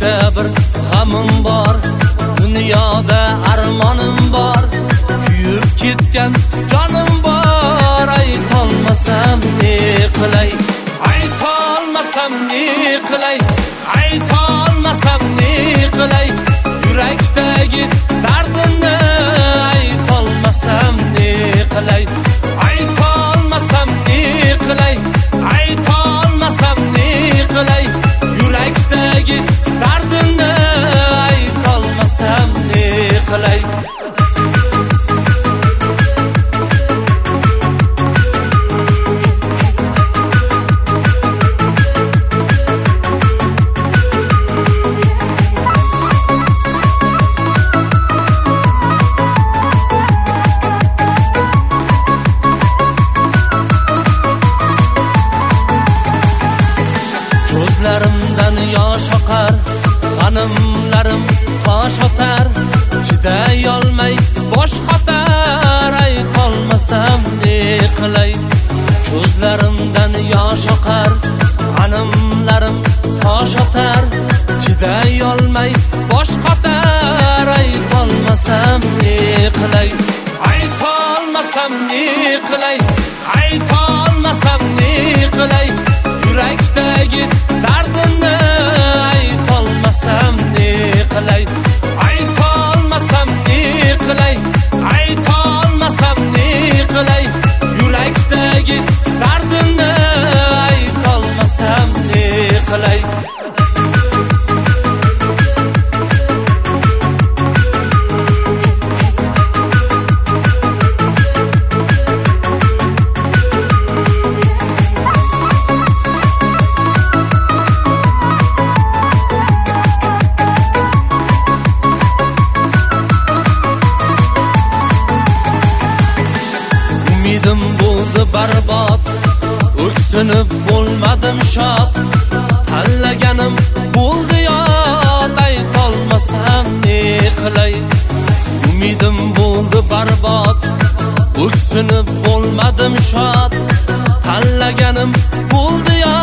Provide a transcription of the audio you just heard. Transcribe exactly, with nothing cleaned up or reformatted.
Yurakda bir g'amim bor, dunyoda armonim bor, kuyib ketgan jonim bor. Aytolmasam ne qilay, aytolmasam ne qilay, aytolmasam ne qilay, yurakdagi dardimni aytolmasam ne qilay, aytolmasam ne qilay, aytolmasam ne qilay, yurakdagi dardimni aytolmasam ne qilay. Ko'zlarimdan yosh oqar, g'animlarim tosh otar, chiday olmay bosh qotar. Aytolmasam ne qilay, ko'zlarimdan yosh oqar, g'animlarim tosh otar, chiday olmay bosh qotar. Aytolmasam ne qilay, aytolmasam ne qilay, aytolmasam ne qilay, yurakdagi dardimni aytolmasam ne qilay, aytolmasam ne qilay, aytolmasam ne qilay, yurakdagi dardimni aytolmasam ne qilay. Umidim bo'ldi barbod, o'ksinib bo'lmadim shod, tanlaganim bo'ldi yod. Aytolmasam ne qilay, umidim bo'ldi barbod, o'ksinib bo'lmadim shod, tanlaganim bo'ldi yod.